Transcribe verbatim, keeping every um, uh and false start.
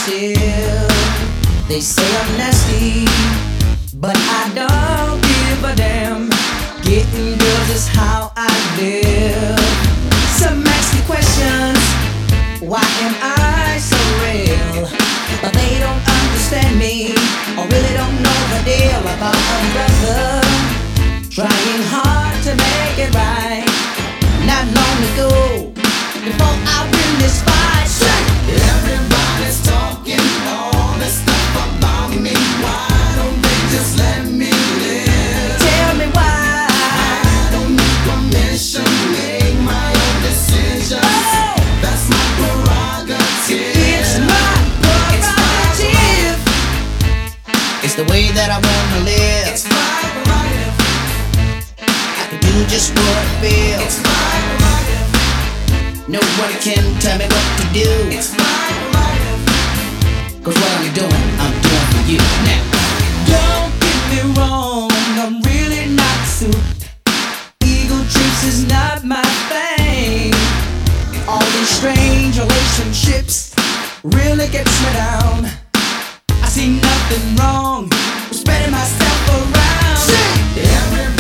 prerogative. They say I'm nasty, but I don't give a damn. Getting girls is how I live. Some ask me questions, why am I so real? But they don't understand me, or really don't know the deal about a brother trying hard to make it right. Not long ago, before I win this fight, everybody's talking all this stuff about me. Why don't they just let me live? tell me why. I don't need permission, make my own decisions. Oh! That's my prerogative. It's my prerogative. It's the way that I wanna live. It's my prerogative. I can do just what I feel. It's my prerogative. No one can tell me what to do. It's my prerogative. Cause what I'm doing, I'm doing for you. Now, don't get me wrong, I'm really not suit. Ego trips is not my thing. All these strange relationships really gets me down. I see nothing wrong with spreading myself around. Everybody